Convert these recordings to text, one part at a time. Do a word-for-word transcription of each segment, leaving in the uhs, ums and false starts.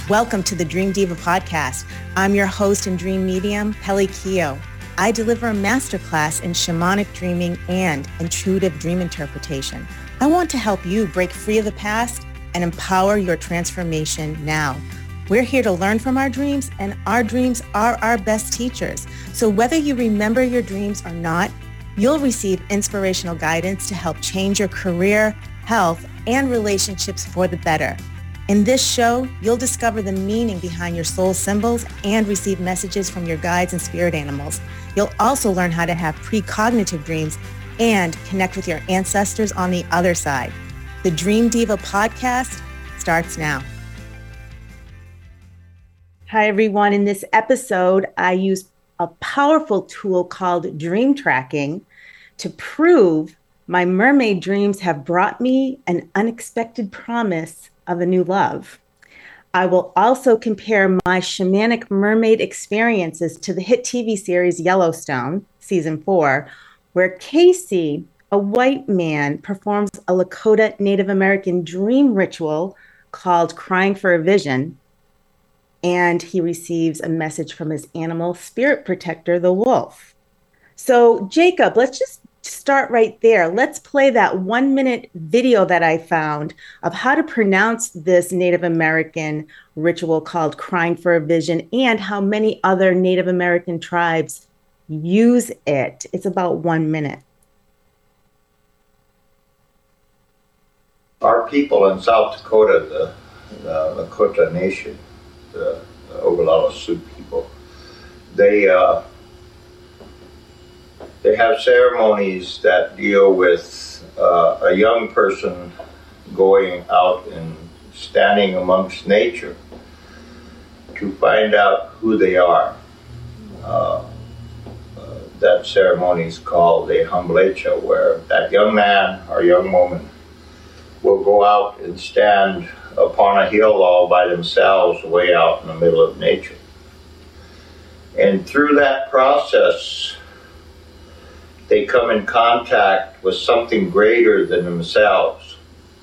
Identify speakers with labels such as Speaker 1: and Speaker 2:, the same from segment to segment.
Speaker 1: Welcome to the Dream Diva podcast. I'm your host and dream medium, Peli Keo. I deliver a masterclass in shamanic dreaming and intuitive dream interpretation. I want to help you break free of the past and empower your transformation now. We're here to learn from our dreams, and our dreams are our best teachers. So whether you remember your dreams or not, you'll receive inspirational guidance to help change your career, health, and relationships for the better. In this show, you'll discover the meaning behind your soul symbols and receive messages from your guides and spirit animals. You'll also learn how to have precognitive dreams and connect with your ancestors on the other side. The Dream Diva podcast starts now. Hi, everyone. In this episode, I use a powerful tool called dream tracking to prove my mermaid dreams have brought me an unexpected promise of a new love. I will also compare my shamanic mermaid experiences to the hit T V series Yellowstone, season four, where Casey, a white man, performs a Lakota Native American dream ritual called Crying for a Vision, and he receives a message from his animal spirit protector, the wolf. So, Jacob, let's just start right there. Let's play that one minute video that I found of how to pronounce this Native American ritual called Crying for a Vision and how many other Native American tribes use it. It's about one minute.
Speaker 2: Our people in South Dakota, the, the Lakota Nation, the, the Oglala Sioux people, they uh, They have ceremonies that deal with uh, a young person going out and standing amongst nature to find out who they are. Uh, uh, that ceremony is called a hamblecha, where that young man or young woman will go out and stand upon a hill all by themselves way out in the middle of nature. And through that process, they come in contact with something greater than themselves,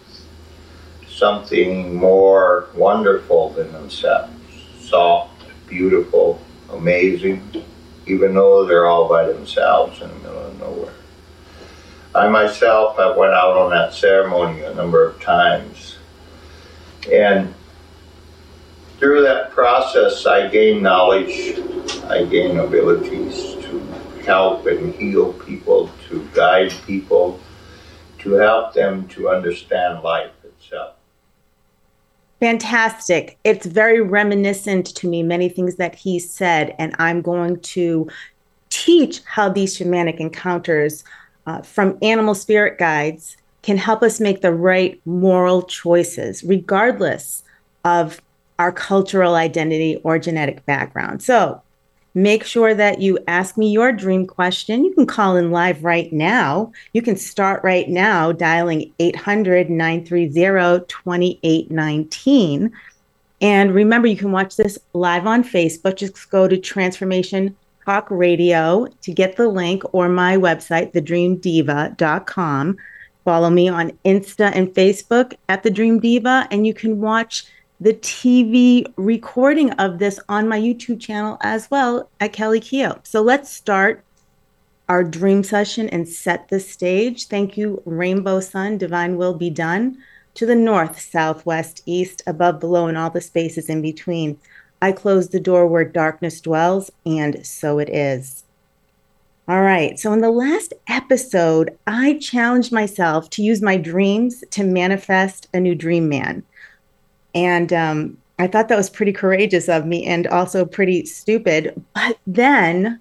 Speaker 2: something more wonderful than themselves, soft, beautiful, amazing, even though they're all by themselves in the middle of nowhere. I myself have went out on that ceremony a number of times, and through that process I gain knowledge, I gain abilities to help and heal people, to guide people, to help them to understand life itself.
Speaker 1: Fantastic. It's very reminiscent to me, many things that he said, and I'm going to teach how these shamanic encounters uh, from animal spirit guides can help us make the right moral choices, regardless of our cultural identity or genetic background. So, make sure that you ask me your dream question. You can call in live right now. You can start right now dialing eight hundred, nine three zero, two eight one nine. And remember, you can watch this live on Facebook. Just go to Transformation Talk Radio to get the link, or my website, the dream diva dot com. Follow me on Insta and Facebook at The Dream Diva, and you can watch the T V recording of this on my YouTube channel as well at Peli Keo. So let's start our dream session and set the stage. Thank you, Rainbow Sun, Divine Will Be Done, to the north, south, west, east, above, below, and all the spaces in between. I close the door where darkness dwells, and so it is. All right, so in the last episode, I challenged myself to use my dreams to manifest a new dream man. And um, I thought that was pretty courageous of me and also pretty stupid. But then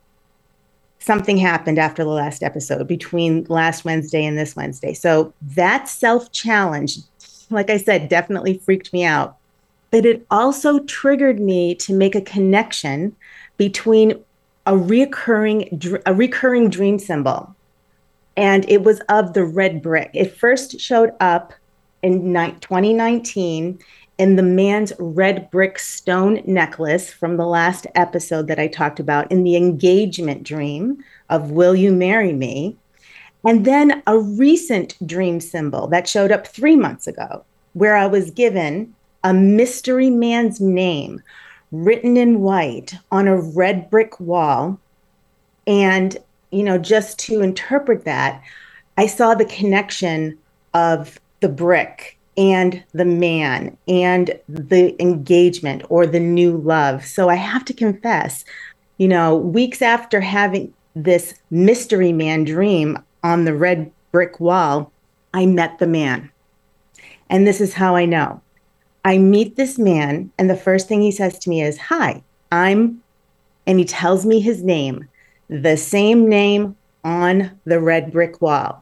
Speaker 1: something happened after the last episode, between last Wednesday and this Wednesday. So that self-challenge, like I said, definitely freaked me out. But it also triggered me to make a connection between a recurring, a recurring dream symbol. And it was of the red brick. It first showed up in twenty nineteen in the man's red brick stone necklace from the last episode that I talked about, in the engagement dream of Will You Marry Me? And then a recent dream symbol that showed up three months ago, where I was given a mystery man's name written in white on a red brick wall. And, you know, just to interpret that, I saw the connection of the brick and the man and the engagement or the new love. So I have to confess, you know, weeks after having this mystery man dream on the red brick wall, I met the man. And this is how I know. I meet this man, and the first thing he says to me is, "Hi, I'm," and he tells me his name, the same name on the red brick wall.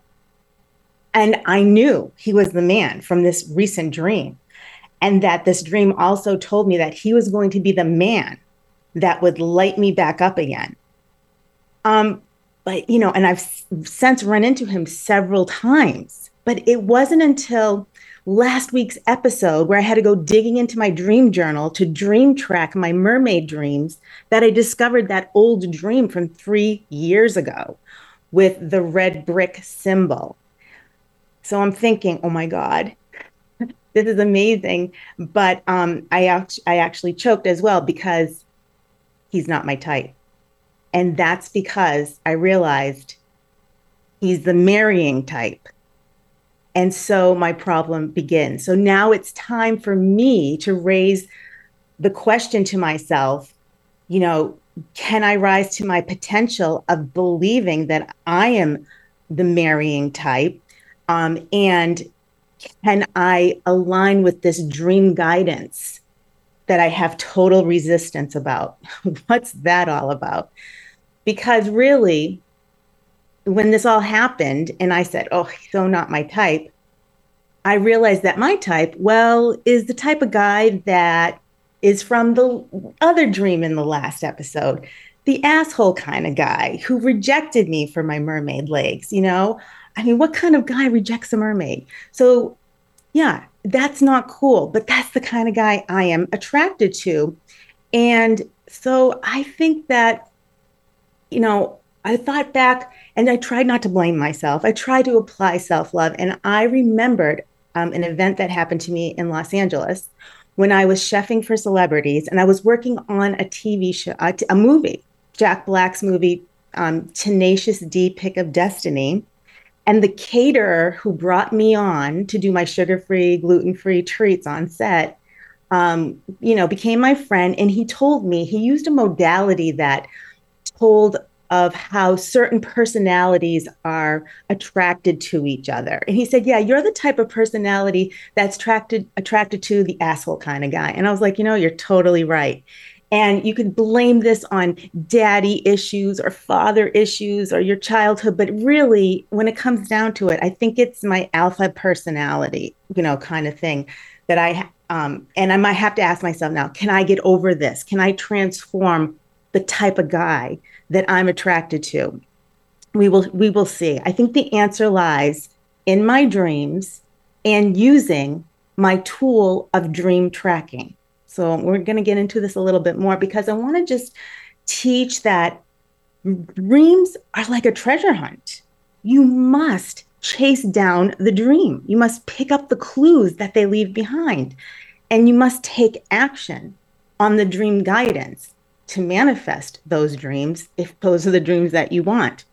Speaker 1: And I knew he was the man from this recent dream. And that this dream also told me that he was going to be the man that would light me back up again. Um, but, you know, and I've since run into him several times, but it wasn't until last week's episode where I had to go digging into my dream journal to dream track my mermaid dreams that I discovered that old dream from three years ago with the red brick symbol. So I'm thinking, oh my God, this is amazing. But um, I, act- I actually choked as well because he's not my type. And that's because I realized he's the marrying type. And so my problem begins. So now it's time for me to raise the question to myself, you know, can I rise to my potential of believing that I am the marrying type? Um, and can I align with this dream guidance that I have total resistance about? What's that all about? Because really, when this all happened and I said, oh, he's so not my type, I realized that my type, well, is the type of guy that is from the other dream in the last episode, the asshole kind of guy who rejected me for my mermaid legs, you know? I mean, what kind of guy rejects a mermaid? So yeah, that's not cool, but that's the kind of guy I am attracted to. And so I think that, you know, I thought back and I tried not to blame myself. I tried to apply self-love. And I remembered um, an event that happened to me in Los Angeles when I was chefing for celebrities and I was working on a T V show, a, a movie, Jack Black's movie, um, Tenacious D, Pick of Destiny. And the caterer who brought me on to do my sugar-free, gluten-free treats on set, um, you know, became my friend. And he told me, he used a modality that told of how certain personalities are attracted to each other. And he said, yeah, you're the type of personality that's attracted, attracted to the asshole kind of guy. And I was like, you know, you're totally right. And you could blame this on daddy issues or father issues or your childhood. But really, when it comes down to it, I think it's my alpha personality, you know, kind of thing that I, um, and I might have to ask myself now, can I get over this? Can I transform the type of guy that I'm attracted to? We will, we will see. I think the answer lies in my dreams and using my tool of dream tracking. So we're going to get into this a little bit more because I want to just teach that dreams are like a treasure hunt. You must chase down the dream. You must pick up the clues that they leave behind, and you must take action on the dream guidance to manifest those dreams if those are the dreams that you want.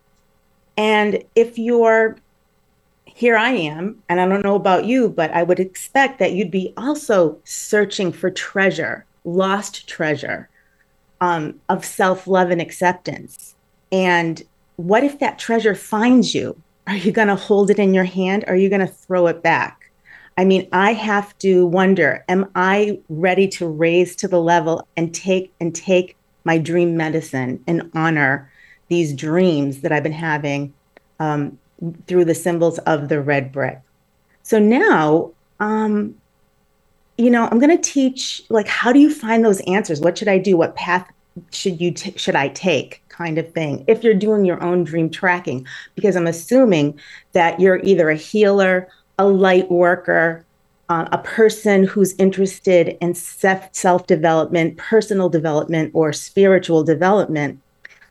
Speaker 1: And if you're here I am, and I don't know about you, but I would expect that you'd be also searching for treasure, lost treasure um, of self-love and acceptance. And what if that treasure finds you? Are you going to hold it in your hand? Or are you going to throw it back? I mean, I have to wonder, am I ready to raise to the level and take and take my dream medicine and honor these dreams that I've been having um, through the symbols of the red brick? So now, um, you know, I'm going to teach, like, how do you find those answers? What should I do? What path should you t- should I take, kind of thing, if you're doing your own dream tracking? Because I'm assuming that you're either a healer, a light worker, uh, a person who's interested in self self-development, personal development, or spiritual development,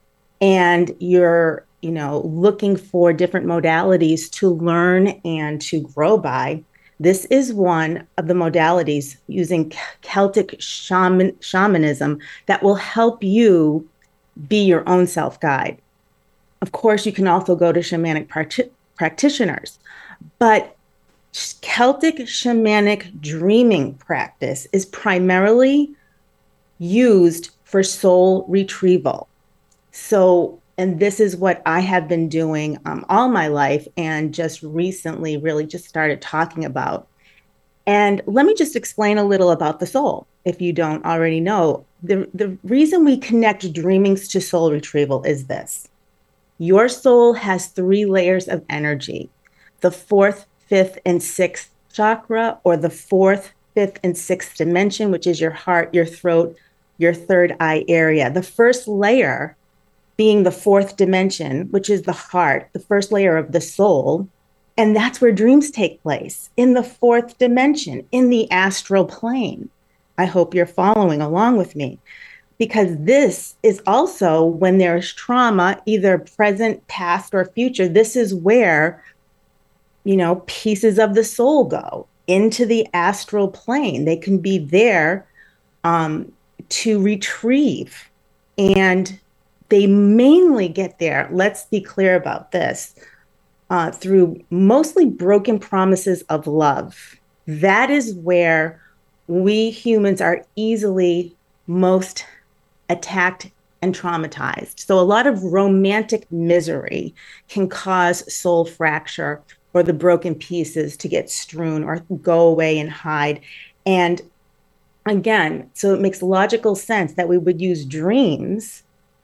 Speaker 1: and you're you know, looking for different modalities to learn and to grow by. This is one of the modalities using Celtic shaman, shamanism that will help you be your own self-guide. Of course, you can also go to shamanic part- practitioners, but Celtic shamanic dreaming practice is primarily used for soul retrieval. So, and this is what I have been doing um, all my life, and just recently really just started talking about. And let me just explain a little about the soul, if you don't already know. The, the reason we connect dreamings to soul retrieval is this. Your soul has three layers of energy: the fourth, fifth, and sixth chakra, or the fourth, fifth, and sixth dimension, which is your heart, your throat, your third eye area. The first layer being the fourth dimension, which is the heart, the first layer of the soul. And that's where dreams take place, in the fourth dimension, in the astral plane. I hope you're following along with me, because this is also when there is trauma, either present, past, or future. This is where, you know, pieces of the soul go into the astral plane. They can be there um, to retrieve. And they mainly get there, let's be clear about this, uh, through mostly broken promises of love. That is where we humans are easily most attacked and traumatized. So a lot of romantic misery can cause soul fracture, or the broken pieces to get strewn or go away and hide. And again, so it makes logical sense that we would use dreams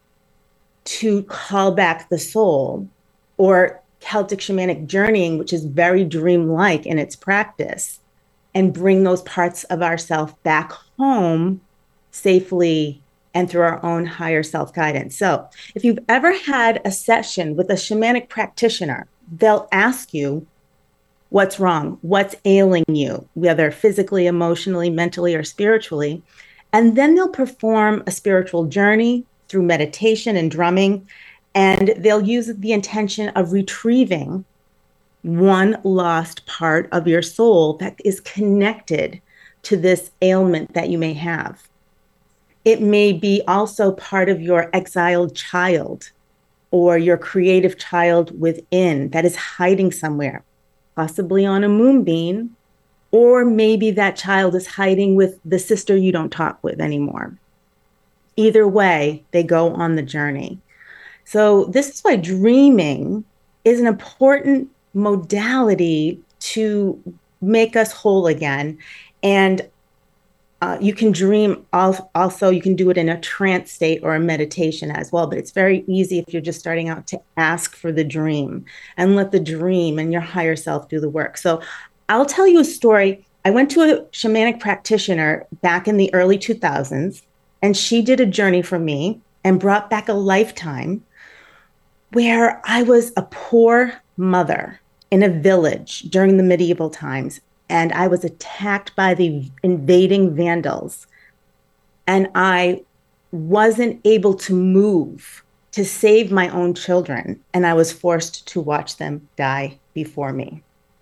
Speaker 1: to call back the soul, or Celtic shamanic journeying, which is very dreamlike in its practice, and bring those parts of ourself back home safely and through our own higher self-guidance. So if you've ever had a session with a shamanic practitioner, they'll ask you, what's wrong? What's ailing you, whether physically, emotionally, mentally, or spiritually? And then they'll perform a spiritual journey through meditation and drumming, and they'll use the intention of retrieving one lost part of your soul that is connected to this ailment that you may have. It may be also part of your exiled child, or your creative child within that is hiding somewhere, possibly on a moonbeam, or maybe that child is hiding with the sister you don't talk with anymore. Either way, they go on the journey. So this is why dreaming is an important modality to make us whole again. And uh, you can dream also, you can do it in a trance state or a meditation as well, but it's very easy if you're just starting out to ask for the dream and let the dream and your higher self do the work. So I'll tell you a story. I went to a shamanic practitioner back in the early two thousands, and she did a journey for me and brought back a lifetime where I was a poor mother in a village during the medieval times, and I was attacked by the invading Vandals. And I wasn't able to move to save my own children, and I was forced to watch them die before me.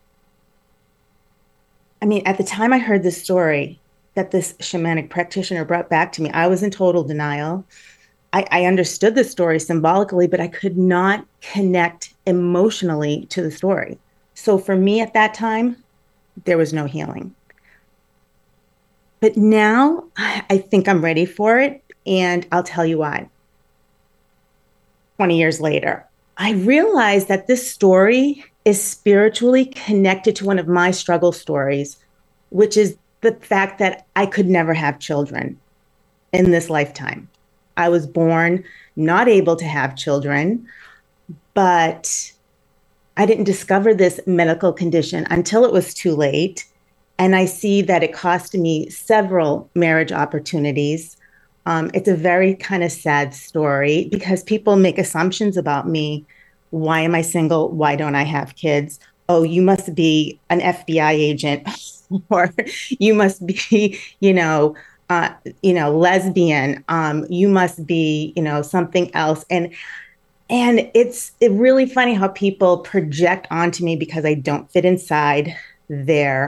Speaker 1: I mean, at the time I heard this story that this shamanic practitioner brought back to me, I was in total denial. I, I understood the story symbolically, but I could not connect emotionally to the story. So for me at that time, there was no healing. But now I, I think I'm ready for it, and I'll tell you why. twenty years later, I realized that this story is spiritually connected to one of my struggle stories, which is the fact that I could never have children in this lifetime. I was born not able to have children, but I didn't discover this medical condition until it was too late. And I see that it cost me several marriage opportunities. Um, it's a very kind of sad story because people make assumptions about me. Why am I single? Why don't I have kids? Oh, you must be an F B I agent, or you must be, you know, uh, you know, lesbian. Um, you must be, you know, something else. And and it's it really funny how people project onto me because I don't fit inside their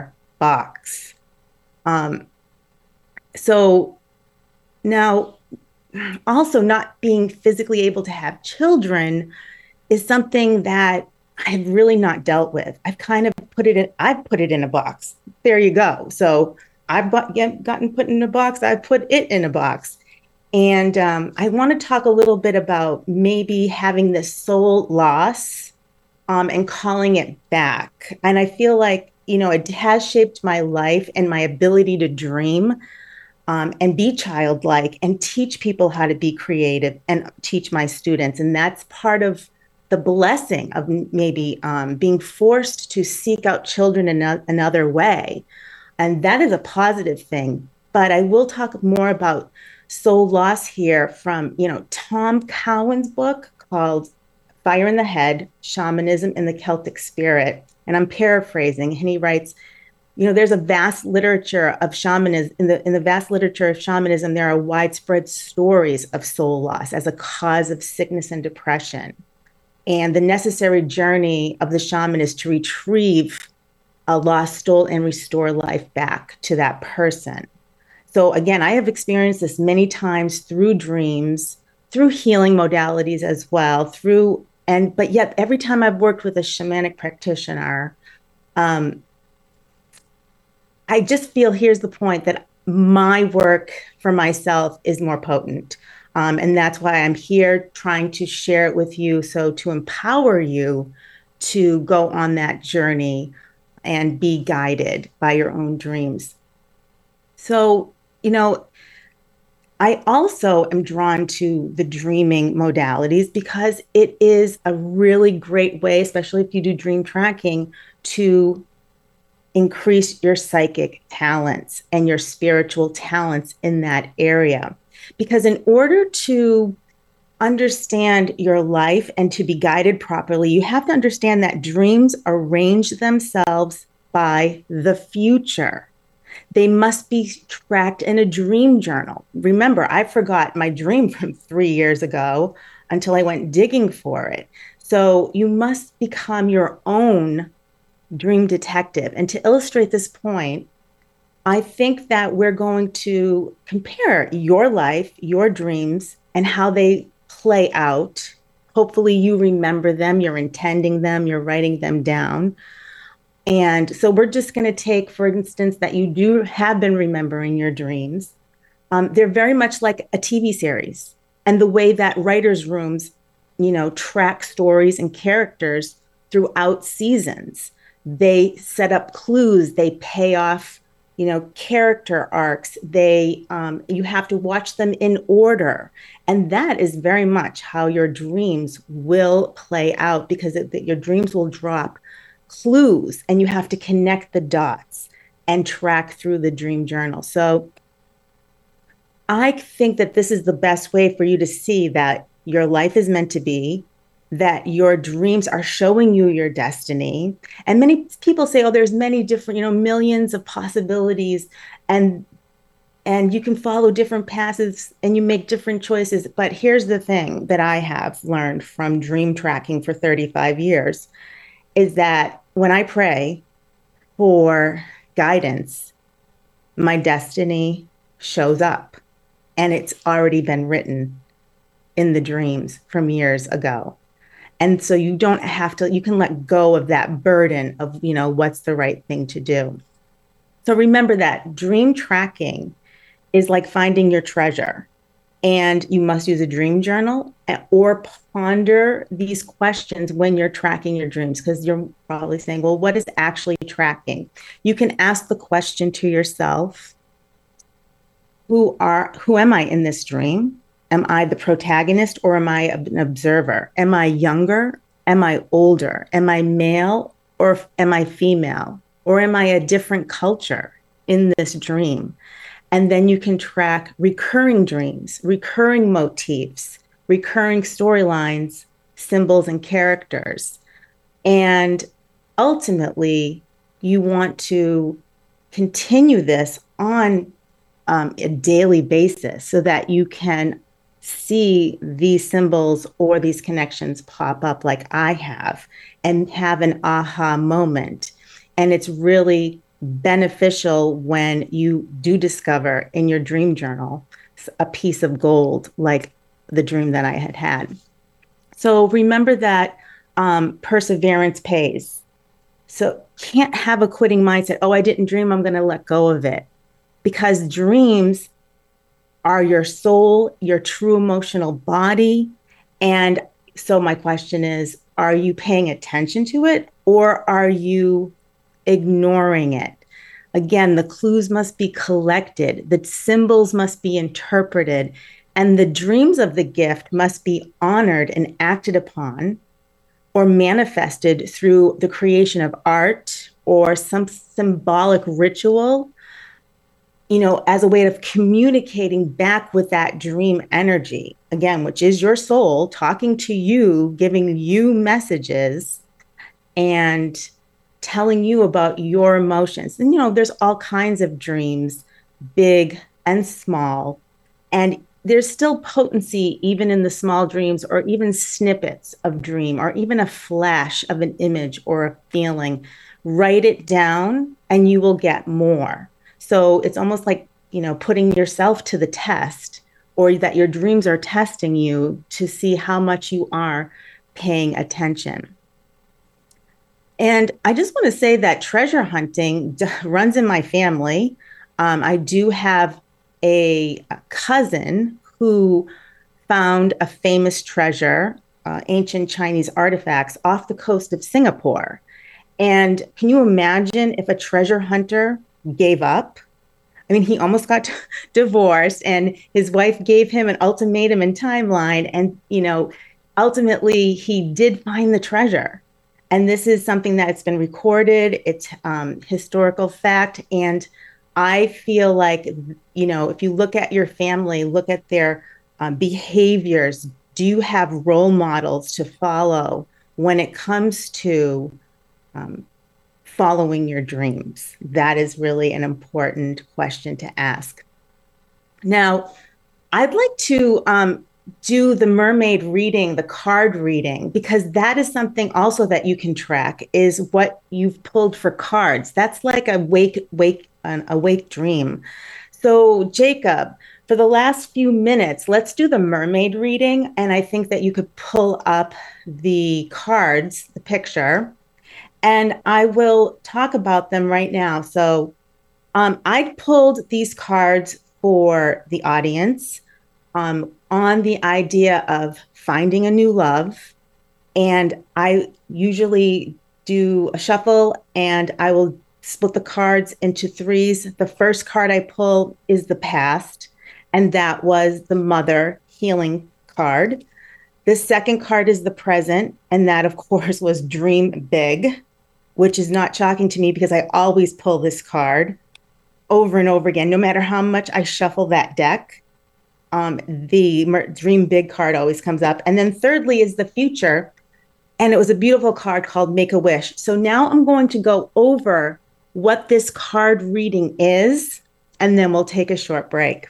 Speaker 1: box. Um, so now, also not being physically able to have children is something that I've really not dealt with. I've kind of put it in, I've put it in a box. There you go. So I've got, yeah, gotten put in a box. I've put it in a box. And um, I want to talk a little bit about maybe having this soul loss um, and calling it back. And I feel like, you know, it has shaped my life and my ability to dream um, and be childlike and teach people how to be creative and teach my students. And that's part of the blessing of maybe um, being forced to seek out children in a, another way. And that is a positive thing. But I will talk more about soul loss here from, you know, Tom Cowan's book called Fire in the Head, Shamanism and the Celtic Spirit. And I'm paraphrasing, and he writes, you know, there's a vast literature of shamanism. In the, in the vast literature of shamanism, there are widespread stories of soul loss as a cause of sickness and depression. And the necessary journey of the shaman is to retrieve a lost soul and restore life back to that person. So again, I have experienced this many times through dreams, through healing modalities as well, through, and, but yet every time I've worked with a shamanic practitioner, um, I just feel, here's the point, that my work for myself is more potent. Um, and that's why I'm here trying to share it with you. So to empower you to go on that journey and be guided by your own dreams. So, you know, I also am drawn to the dreaming modalities because it is a really great way, especially if you do dream tracking, to increase your psychic talents and your spiritual talents in that area. Because in order to understand your life and to be guided properly, you have to understand that dreams arrange themselves by the future. They must be tracked in a dream journal. Remember, I forgot my dream from three years ago until I went digging for it. So you must become your own dream detective. And to illustrate this point, I think that we're going to compare your life, your dreams, and how they play out. Hopefully you remember them, you're intending them, you're writing them down. And so we're just going to take, for instance, that you do have been remembering your dreams. Um, they're very much like a T V series. And the way that writers' rooms, you know, track stories and characters throughout seasons. They set up clues, they pay off, you know, character arcs. They, um, you have to watch them in order. And that is very much how your dreams will play out, because it, your dreams will drop clues and you have to connect the dots and track through the dream journal. So I think that this is the best way for you to see that your life is meant to be, that your dreams are showing you your destiny. And many people say, oh, there's many different, you know, millions of possibilities, and and you can follow different paths and you make different choices. But here's the thing that I have learned from dream tracking for thirty-five years is that when I pray for guidance, my destiny shows up, and it's already been written in the dreams from years ago. And so you don't have to, you can let go of that burden of, you know, what's the right thing to do. So remember that dream tracking is like finding your treasure. And you must use a dream journal or ponder these questions when you're tracking your dreams, because you're probably saying, well, what is actually tracking? You can ask the question to yourself, who are, who am I in this dream? Am I the protagonist or am I an observer? Am I younger? Am I older? Am I male or am I female? Or am I a different culture in this dream? And then you can track recurring dreams, recurring motifs, recurring storylines, symbols, and characters. And ultimately, you want to continue this on um, a daily basis so that you can see these symbols or these connections pop up like I have and have an aha moment. And it's really beneficial when you do discover in your dream journal a piece of gold like the dream that I had had. So remember that um, perseverance pays. So can't have a quitting mindset. Oh, I didn't dream, I'm going to let go of it. Because dreams are your soul, your true emotional body. And so my question is, are you paying attention to it or are you ignoring it? Again, the clues must be collected, the symbols must be interpreted, and the dreams of the gift must be honored and acted upon or manifested through the creation of art or some symbolic ritual, you know, as a way of communicating back with that dream energy, again, which is your soul talking to you, giving you messages and telling you about your emotions. And, you know, there's all kinds of dreams, big and small. And there's still potency even in the small dreams or even snippets of dream or even a flash of an image or a feeling. Write it down and you will get more. So it's almost like, you know, putting yourself to the test or that your dreams are testing you to see how much you are paying attention. And I just want to say that treasure hunting d- runs in my family. Um, I do have a, a cousin who found a famous treasure, uh, ancient Chinese artifacts off the coast of Singapore. And can you imagine if a treasure hunter gave up? I mean, he almost got divorced and his wife gave him an ultimatum and timeline. And, you know, ultimately he did find the treasure. And this is something that's been recorded. It's um, historical fact. And I feel like, you know, if you look at your family, look at their um, behaviors, do you have role models to follow when it comes to um, following your dreams? That is really an important question to ask. Now, I'd like to um, do the mermaid reading, the card reading, because that is something also that you can track is what you've pulled for cards. That's like a wake, wake, an awake dream. So Jacob, for the last few minutes, let's do the mermaid reading. And I think that you could pull up the cards, the picture, and I will talk about them right now. So um, I pulled these cards for the audience um, on the idea of finding a new love. And I usually do a shuffle and I will split the cards into threes. The first card I pull is the past, and that was the mother healing card. The second card is the present, and that, of course, was dream big, which is not shocking to me because I always pull this card over and over again, no matter how much I shuffle that deck. Um, the dream big card always comes up. And then thirdly is the future. And it was a beautiful card called Make a Wish. So now I'm going to go over what this card reading is, and then we'll take a short break.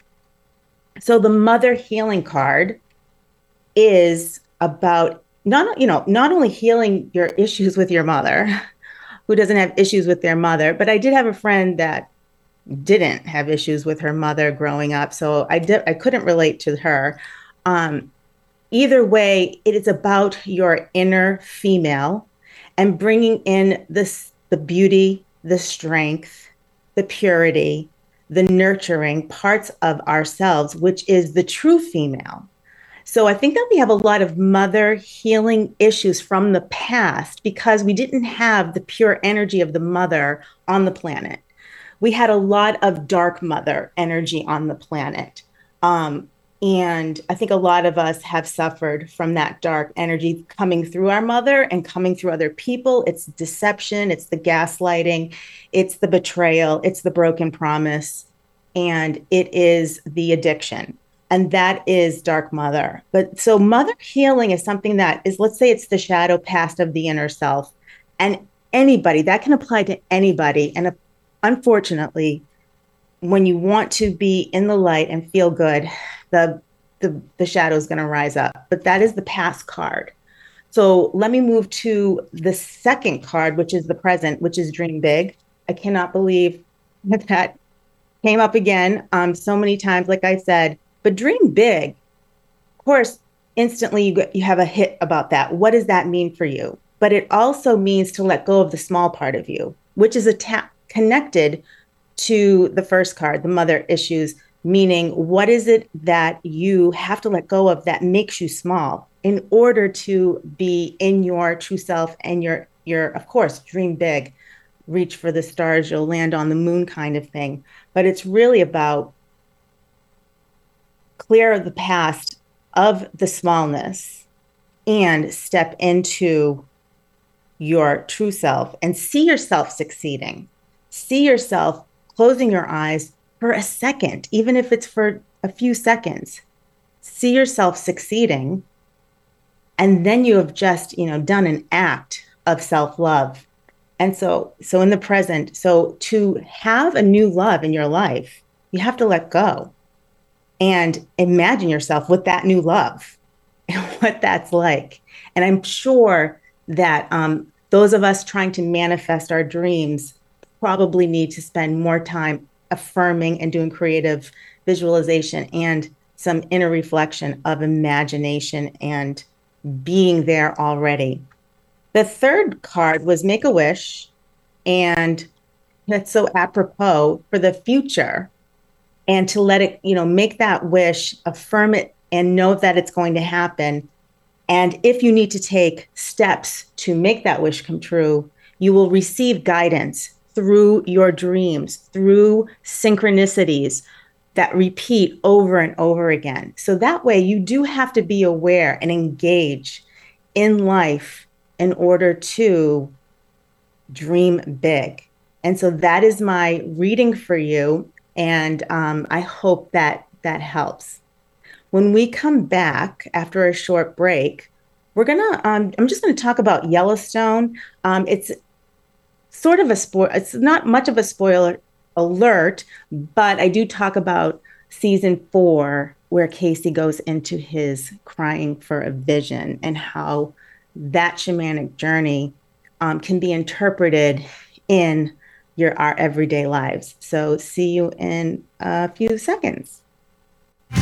Speaker 1: So the mother healing card is about not, you know, not only healing your issues with your mother, who doesn't have issues with their mother, but I did have a friend that didn't have issues with her mother growing up. So I did, I couldn't relate to her. Um, either way, it is about your inner female and bringing in this, the beauty, the strength, the purity, the nurturing parts of ourselves, which is the true female. So I think that we have a lot of mother healing issues from the past because we didn't have the pure energy of the mother on the planet. We had a lot of dark mother energy on the planet. Um, and I think a lot of us have suffered from that dark energy coming through our mother and coming through other people. It's deception, it's the gaslighting, it's the betrayal, it's the broken promise, and it is the addiction. And that is dark mother. But so mother healing is something that is, let's say it's the shadow past of the inner self. And anybody, that can apply to anybody. And unfortunately, when you want to be in the light and feel good, the the, the shadow is going to rise up. But that is the past card. So let me move to the second card, which is the present, which is dream big. I cannot believe that that came up again um, so many times, like I said, but dream big. Of course, instantly you, get, you have a hit about that. What does that mean for you? But it also means to let go of the small part of you, which is atta- connected to the first card, the mother issues, meaning what is it that you have to let go of that makes you small in order to be in your true self and your, your, of course, dream big, reach for the stars, you'll land on the moon kind of thing. But it's really about clear the past of the smallness and step into your true self and see yourself succeeding. See yourself closing your eyes for a second, even if it's for a few seconds. See yourself succeeding. And then you have just, you know, done an act of self-love. And so, so in the present, so to have a new love in your life, you have to let go and imagine yourself with that new love and what that's like. And I'm sure that um, those of us trying to manifest our dreams probably need to spend more time affirming and doing creative visualization and some inner reflection of imagination and being there already. The third card was Make a Wish, and that's so apropos for the future, and to let it, you know, make that wish, affirm it, and know that it's going to happen. And if you need to take steps to make that wish come true, you will receive guidance through your dreams, through synchronicities that repeat over and over again. So that way you do have to be aware and engage in life in order to dream big. And so that is my reading for you. And um, I hope that that helps. When we come back after a short break, we're gonna, um, I'm just gonna talk about Yellowstone. Um, it's sort of a spoil, it's not much of a spoiler alert, but I do talk about season four, where Casey goes into his crying for a vision and how that shamanic journey um, can be interpreted in your our everyday lives. So see you in a few seconds.
Speaker 3: Yeah.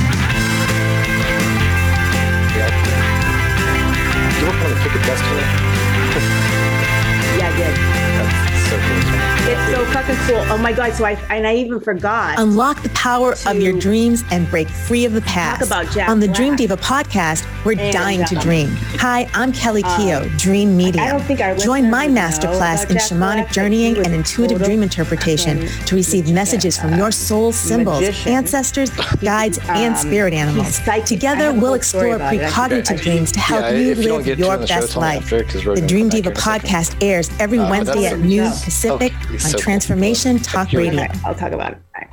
Speaker 3: Did you work on the Pick of Destiny?
Speaker 1: Yeah, I did.
Speaker 3: That's so cool.
Speaker 1: It's so fucking cool. Oh my God. So I, and I even forgot.
Speaker 4: Unlock the power of your dreams and break free of the past.
Speaker 1: Talk about Jack
Speaker 4: On the
Speaker 1: Black.
Speaker 4: Dream Diva podcast, we're
Speaker 1: And,
Speaker 4: dying to
Speaker 1: um,
Speaker 4: dream. Hi, I'm Kelly Keogh, Dream Medium.
Speaker 1: I don't think our
Speaker 4: Join my
Speaker 1: listeners know
Speaker 4: masterclass
Speaker 1: about
Speaker 4: in
Speaker 1: Jack
Speaker 4: shamanic
Speaker 1: Black, but
Speaker 4: journeying
Speaker 1: he was
Speaker 4: and
Speaker 1: a
Speaker 4: intuitive
Speaker 1: total
Speaker 4: dream interpretation
Speaker 1: fucking
Speaker 4: to receive
Speaker 1: magician.
Speaker 4: messages from your soul symbols,
Speaker 1: Magician.
Speaker 4: ancestors, guides, and
Speaker 1: Um,
Speaker 4: spirit animals.
Speaker 1: he's psychic. I
Speaker 4: Together,
Speaker 1: have a
Speaker 4: we'll
Speaker 1: whole story
Speaker 4: explore
Speaker 1: about it. I should-
Speaker 4: precognitive
Speaker 1: I should-
Speaker 4: dreams to help
Speaker 3: Yeah,
Speaker 4: you
Speaker 3: if you don't
Speaker 4: live
Speaker 3: get to
Speaker 4: your
Speaker 3: on the show,
Speaker 4: best
Speaker 3: tell me
Speaker 4: life.
Speaker 3: after, 'cause we're
Speaker 4: The
Speaker 3: gonna
Speaker 4: Dream
Speaker 3: come
Speaker 4: Diva
Speaker 3: back here in a second.
Speaker 4: podcast airs every
Speaker 3: Uh,
Speaker 4: Wednesday
Speaker 3: that's
Speaker 4: at
Speaker 3: a-
Speaker 4: noon
Speaker 1: show.
Speaker 4: Pacific
Speaker 3: Oh, he's
Speaker 4: on
Speaker 3: so cool.
Speaker 4: Transformation Talk
Speaker 3: Here we go.
Speaker 4: Radio.
Speaker 1: Okay, I'll talk about it. Bye.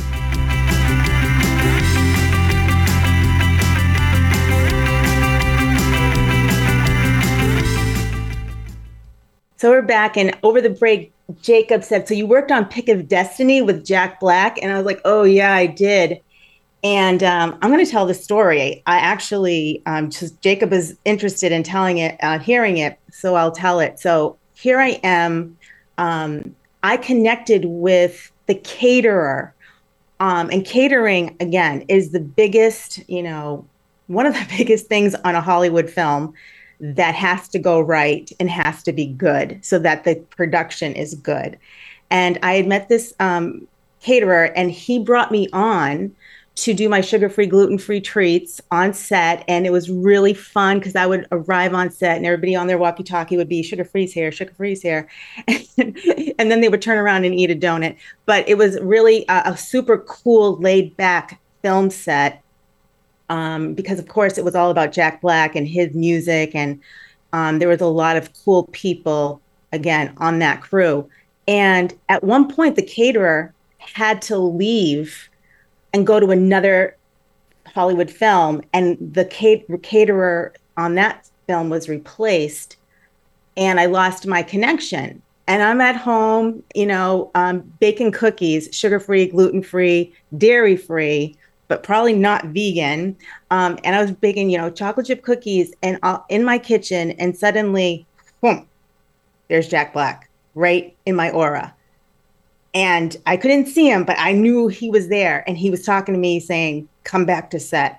Speaker 1: So we're back, and over the break, Jacob said, so you worked on Pick of Destiny with Jack Black? And I was like, oh yeah, I did. And um, I'm going to tell the story. I actually, um, just Jacob is interested in telling it, uh, hearing it, so I'll tell it. So here I am. Um, I connected with the caterer, um, and catering, again, is the biggest, you know, one of the biggest things on a Hollywood film that has to go right and has to be good so that the production is good. And I had met this um, caterer, and he brought me on to do my sugar-free, gluten-free treats on set. And it was really fun because I would arrive on set and everybody on their walkie-talkie would be sugar-free's here, sugar-free's here. And, and then they would turn around and eat a donut. But it was really a, a super cool, laid-back film set. Um, because of course it was all about Jack Black and his music, and um, there was a lot of cool people again on that crew. And at one point, the caterer had to leave and go to another Hollywood film, and the caterer on that film was replaced, and I lost my connection. And I'm at home, you know, um, baking cookies, sugar-free, gluten-free, dairy-free, but probably not vegan. Um, and I was baking, you know, chocolate chip cookies and uh, in my kitchen, and suddenly, boom, there's Jack Black right in my aura. And I couldn't see him, but I knew he was there. And he was talking to me saying, come back to set.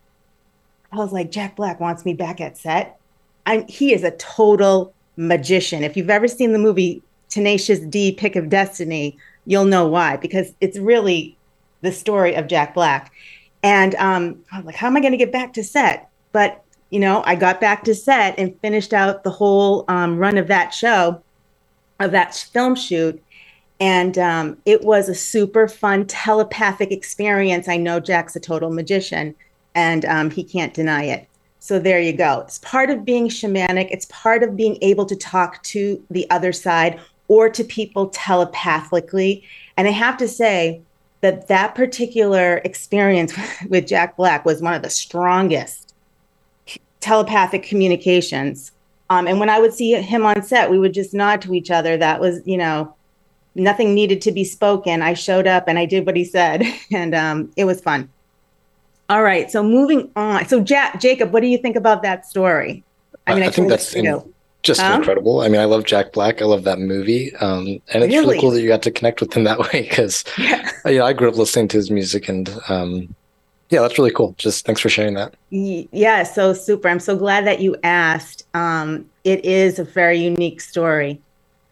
Speaker 1: I was like, Jack Black wants me back at set. I'm, he is a total magician. If you've ever seen the movie Tenacious D, Pick of Destiny, you'll know why, because it's really the story of Jack Black. And um, I was like, how am I going to get back to set? But, you know, I got back to set and finished out the whole um, run of that show, of that film shoot. And um, it was a super fun telepathic experience. I know Jack's a total magician, and um, he can't deny it. So there you go. It's part of being shamanic. It's part of being able to talk to the other side or to people telepathically. And I have to say that that particular experience with Jack Black was one of the strongest telepathic communications. Um, and when I would see him on set, we would just nod to each other. That was, you know, nothing needed to be spoken. I showed up and I did what he said, and um, it was fun. All right, so moving on. So Jack, Jacob, what do you think about that story?
Speaker 3: I mean, I, I think that's in, just huh? incredible. I mean, I love Jack Black. I love that movie. Um, and it's really? really cool that you got to connect with him that way, because yeah. you know, I grew up listening to his music, and um, yeah, that's really cool. Just thanks for sharing that.
Speaker 1: Yeah, so super. I'm so glad that you asked. Um, it is a very unique story.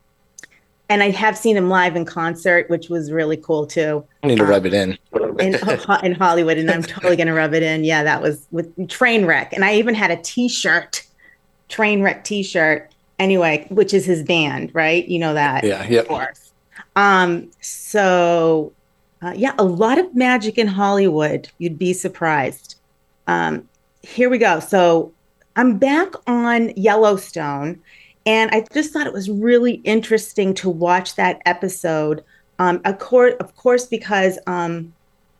Speaker 1: And I have seen him live in concert, which was really cool too.
Speaker 3: I need to um, rub it in.
Speaker 1: in. In Hollywood, and I'm totally going to rub it in. Yeah, that was with Trainwreck. And I even had a t-shirt, Trainwreck t-shirt, anyway, which is his band, right? You know that.
Speaker 3: Yeah, yeah.
Speaker 1: Of course. Um, so, uh, yeah, a lot of magic in Hollywood. You'd be surprised. Um, here we go. So I'm back on Yellowstone. And I just thought it was really interesting to watch that episode. Um, of, course, of course, because um,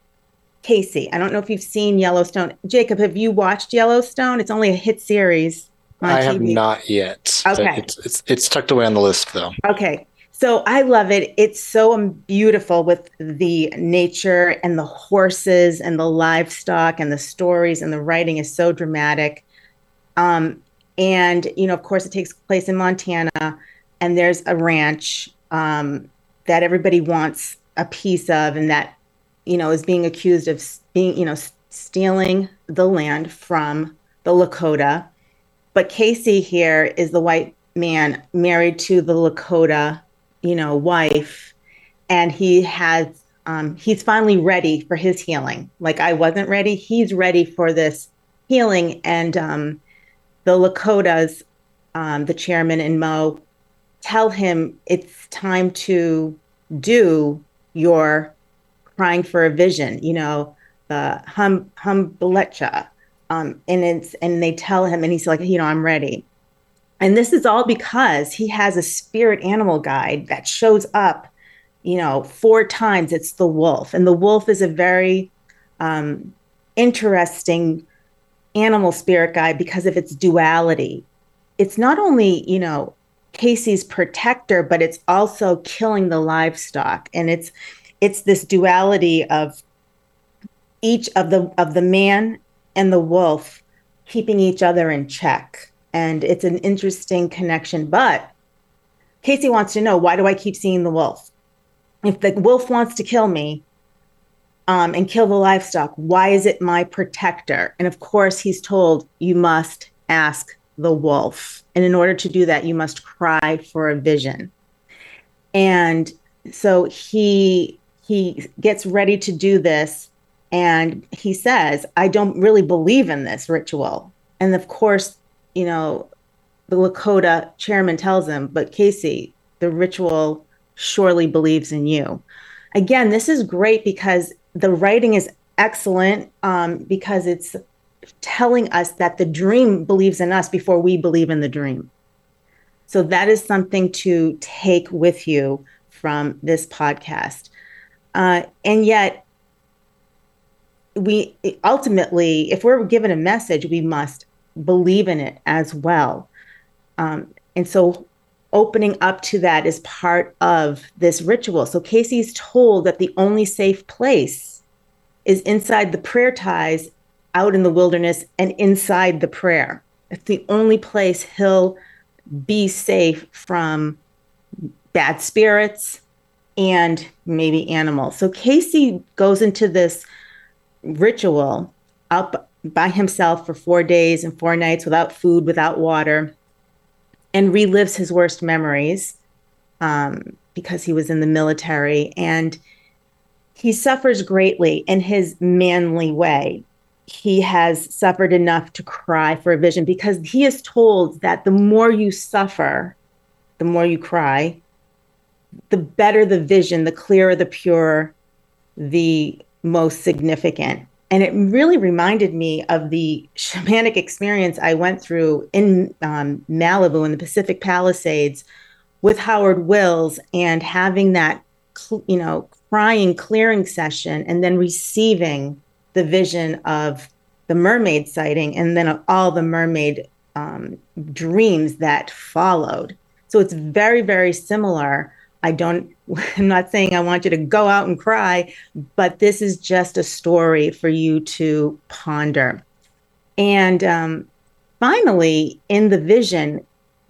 Speaker 1: Casey, I don't know if you've seen Yellowstone. Jacob, have you watched Yellowstone? It's only a hit series on
Speaker 3: I
Speaker 1: T V.
Speaker 3: have not yet.
Speaker 1: Okay.
Speaker 3: It's, it's, it's tucked away on the list, though.
Speaker 1: Okay. So I love it. It's so um, beautiful with the nature and the horses and the livestock and the stories, and the writing is so dramatic. Um And, you know, of course, it takes place in Montana, and there's a ranch um, that everybody wants a piece of, and that, you know, is being accused of being, you know, stealing the land from the Lakota. But Casey here is the white man married to the Lakota, you know, wife, and he has, um, he's finally ready for his healing. Like I wasn't ready. He's ready for this healing. And, um, the Lakotas, um, the chairman and Mo, tell him it's time to do your crying for a vision, you know, the hum humblecha. Um, and it's and they tell him, and he's like, you know, I'm ready. And this is all because he has a spirit animal guide that shows up, you know, four times. It's the wolf, and the wolf is a very um, interesting animal spirit guide because of its duality. It's not only, you know, Casey's protector, but it's also killing the livestock. And it's it's this duality of each of the of the man and the wolf keeping each other in check. And it's an interesting connection. But Casey wants to know, why do I keep seeing the wolf? If the wolf wants to kill me, Um, and kill the livestock, why is it my protector? And of course, he's told, you must ask the wolf. And in order to do that, you must cry for a vision. And so he he gets ready to do this. And he says, I don't really believe in this ritual. And of course, you know, the Lakota chairman tells him, but Casey, the ritual surely believes in you. Again, this is great because the writing is excellent, um, because it's telling us that the dream believes in us before we believe in the dream. So that is something to take with you from this podcast. Uh, and yet, we ultimately, if we're given a message, we must believe in it as well. Um, and so opening up to that is part of this ritual. So Casey's told that the only safe place is inside the prayer ties out in the wilderness and inside the prayer. It's the only place he'll be safe from bad spirits and maybe animals. So Casey goes into this ritual up by himself for four days and four nights without food, without water, and relives his worst memories um, because he was in the military. And he suffers greatly in his manly way. He has suffered enough to cry for a vision because he is told that the more you suffer, the more you cry, the better the vision, the clearer, the purer, the most significant. And it really reminded me of the shamanic experience I went through in um, Malibu in the Pacific Palisades with Howard Wills, and having that, you know, crying clearing session and then receiving the vision of the mermaid sighting and then all the mermaid um, dreams that followed. So it's very, very similar. I don't, I'm not saying I want you to go out and cry, but this is just a story for you to ponder. And um, finally, in the vision,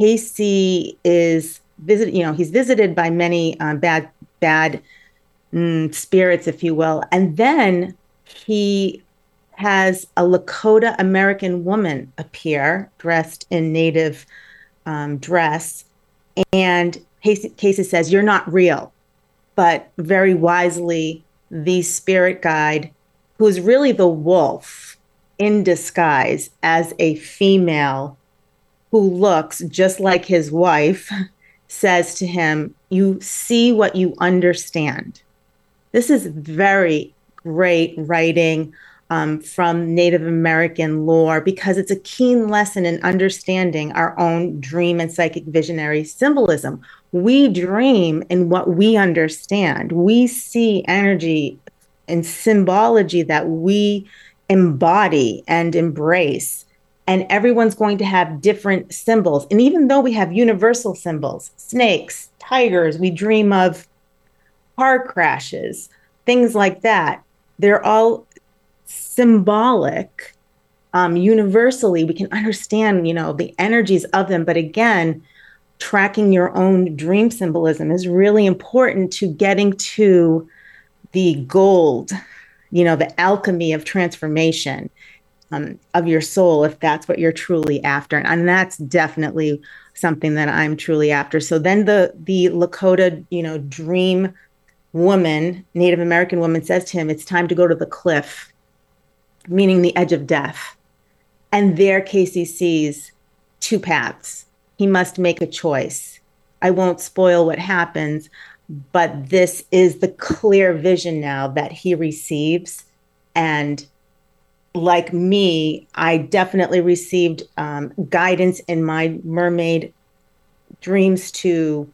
Speaker 1: Casey is visit, you know, he's visited by many um, bad, bad mm, spirits, if you will. And then he has a Lakota American woman appear dressed in Native um, dress. And Casey, Casey says, "You're not real." But very wisely, the spirit guide, who is really the wolf in disguise as a female who looks just like his wife, says to him, "You see what you understand." This is very great writing um, from Native American lore, because it's a keen lesson in understanding our own dream and psychic visionary symbolism. We dream in what we understand. We see energy and symbology that we embody and embrace. And everyone's going to have different symbols. And even though we have universal symbols, snakes, tigers, we dream of car crashes, things like that. They're all symbolic. Um, universally, we can understand, you know, the energies of them. But again, tracking your own dream symbolism is really important to getting to the gold, you know, the alchemy of transformation um, of your soul, if that's what you're truly after. And that's definitely something that I'm truly after. So then the the Lakota, you know, dream woman, Native American woman, says to him, "It's time to go to the cliff," meaning the edge of death. And there Casey sees two paths. He must make a choice. I won't spoil what happens, but this is the clear vision now that he receives. And like me, I definitely received um, guidance in my mermaid dreams to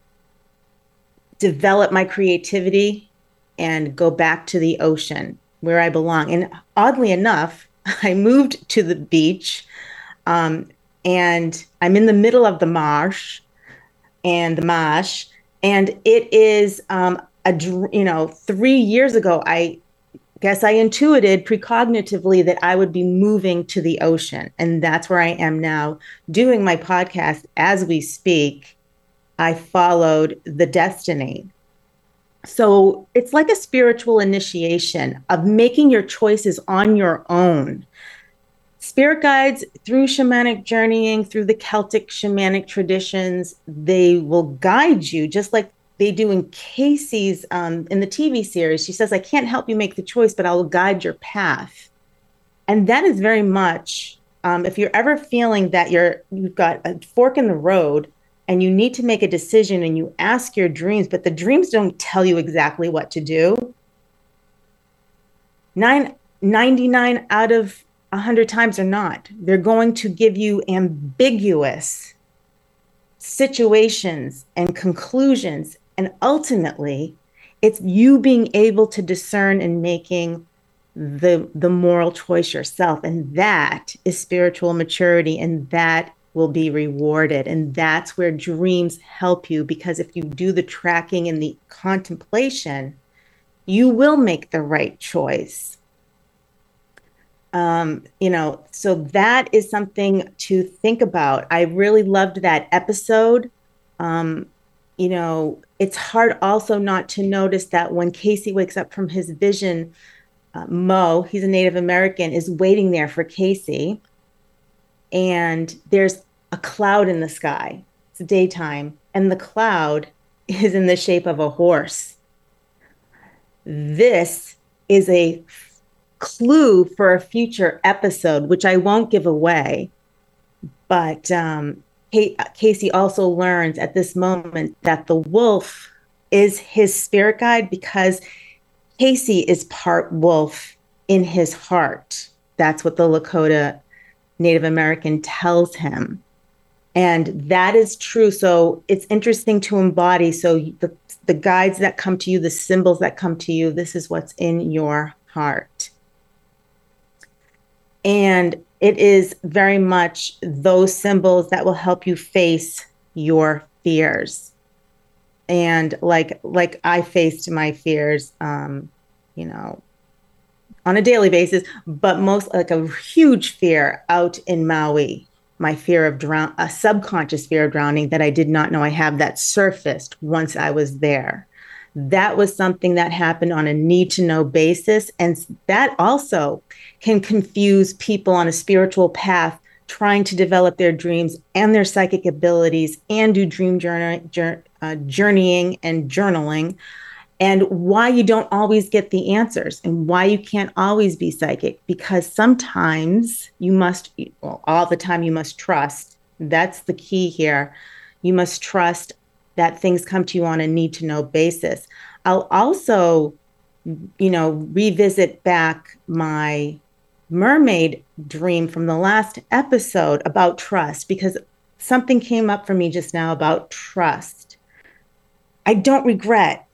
Speaker 1: develop my creativity and go back to the ocean where I belong. And oddly enough, I moved to the beach um, and I'm in the middle of the marsh and the marsh. And it is, um, a, you know, three years ago, I guess I intuited precognitively that I would be moving to the ocean. And that's where I am now doing my podcast as we speak. I followed the destiny. So it's like a spiritual initiation of making your choices on your own. Spirit guides, through shamanic journeying, through the Celtic shamanic traditions, they will guide you just like they do in Casey's, um, in the T V series. She says, "I can't help you make the choice, but I will guide your path." And that is very much, um, if you're ever feeling that you're, you've got a fork in the road and you need to make a decision and you ask your dreams, but the dreams don't tell you exactly what to do. Nine, ninety-nine out of one hundred times are not. They're going to give you ambiguous situations and conclusions. And ultimately, it's you being able to discern and making the, the moral choice yourself. And that is spiritual maturity, and that will be rewarded. And that's where dreams help you, because if you do the tracking and the contemplation, you will make the right choice. Um, you know, so that is something to think about. I really loved that episode. Um, you know, it's hard also not to notice that when Casey wakes up from his vision, uh, Mo, he's a Native American, is waiting there for Casey. And there's a cloud in the sky. It's daytime. And the cloud is in the shape of a horse. This is a clue for a future episode, which I won't give away. But um, Casey also learns at this moment that the wolf is his spirit guide because Casey is part wolf in his heart. That's what the Lakota Native American tells him. And that is true. So it's interesting to embody. So the, the guides that come to you, the symbols that come to you, this is what's in your heart. And it is very much those symbols that will help you face your fears. And like like I faced my fears, um, you know, on a daily basis, but most like a huge fear out in Maui, my fear of drown, a subconscious fear of drowning that I did not know I have that surfaced once I was there. That was something that happened on a need to know basis. And that also can confuse people on a spiritual path trying to develop their dreams and their psychic abilities and do dream journey, uh, journeying and journaling, and why you don't always get the answers and why you can't always be psychic, because sometimes you must, well, all the time you must trust. That's the key here. You must trust that things come to you on a need to know basis. I'll also, you know, revisit back my mermaid dream from the last episode about trust, because something came up for me just now about trust. I don't regret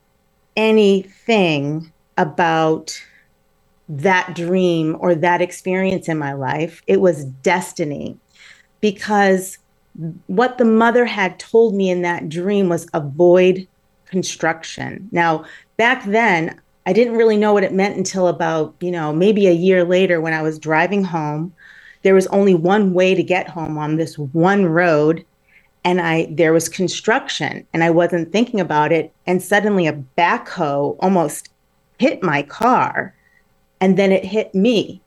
Speaker 1: anything about that dream or that experience in my life. It was destiny, because what the mother had told me in that dream was avoid construction. Now, back then, I didn't really know what it meant until about, you know, maybe a year later when I was driving home. There was only one way to get home on this one road, and I there was construction, and I wasn't thinking about it. And suddenly a backhoe almost hit my car, and then it hit me.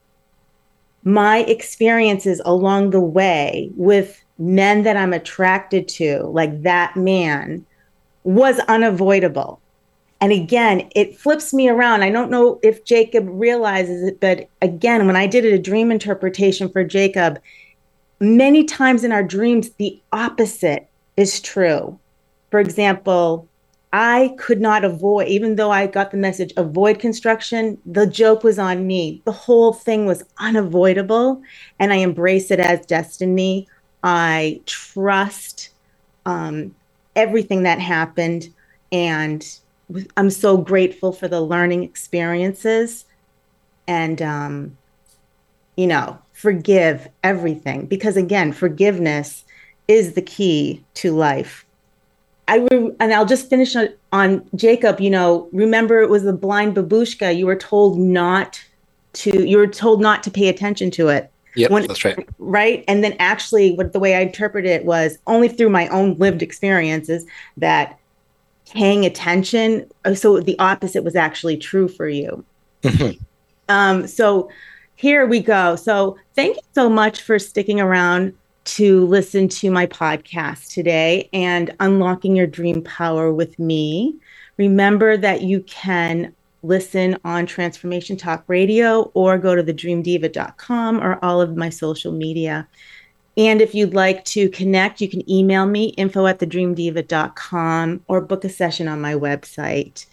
Speaker 1: My experiences along the way with men that I'm attracted to, like that man, was unavoidable. And again, it flips me around. I don't know if Jacob realizes it, but again, when I did a dream interpretation for Jacob, many times in our dreams, the opposite is true. For example, I could not avoid, even though I got the message, avoid construction, the joke was on me. The whole thing was unavoidable, and I embrace it as destiny. I trust um, everything that happened, and I'm so grateful for the learning experiences, and, um, you know, forgive everything, because again, forgiveness is the key to life. I re- and I'll just finish on, on Jacob. You know, remember it was the blind babushka. You were told not to. You were told not to pay attention to it.
Speaker 3: Yep, when, that's right.
Speaker 1: Right. And then actually what the way I interpreted it was only through my own lived experiences that paying attention. So the opposite was actually true for you. Mm-hmm. Um, so here we go. So thank you so much for sticking around to listen to my podcast today and unlocking your dream power with me. Remember that you can listen on Transformation Talk Radio or go to the dream diva dot com or all of my social media. And if you'd like to connect, you can email me, info at the dream diva dot com, or book a session on my website.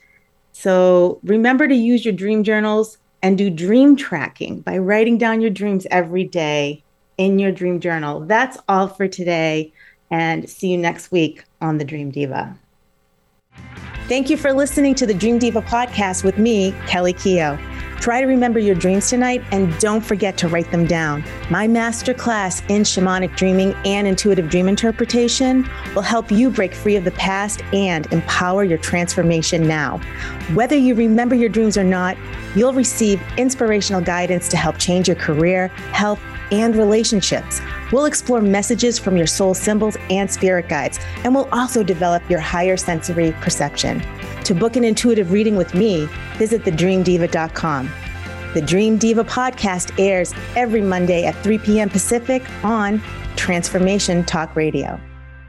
Speaker 1: So remember to use your dream journals and do dream tracking by writing down your dreams every day in your dream journal. That's all for today, and see you next week on The Dream Diva.
Speaker 4: Thank you for listening to the Dream Diva podcast with me, Kelly Keough. Try to remember your dreams tonight, and don't forget to write them down. My masterclass in shamanic dreaming and intuitive dream interpretation will help you break free of the past and empower your transformation now. Whether you remember your dreams or not, you'll receive inspirational guidance to help change your career, health, and relationships. We'll explore messages from your soul symbols and spirit guides, and we'll also develop your higher sensory perception. To book an intuitive reading with me, visit the dream diva dot com. The Dream Diva podcast airs every Monday at three p.m. Pacific on Transformation Talk Radio.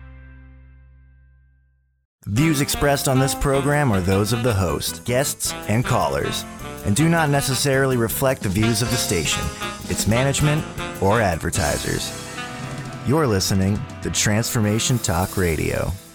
Speaker 5: Views expressed on this program are those of the host, guests, and callers, and do not necessarily reflect the views of the station, its management, or advertisers. You're listening to Transformation Talk Radio.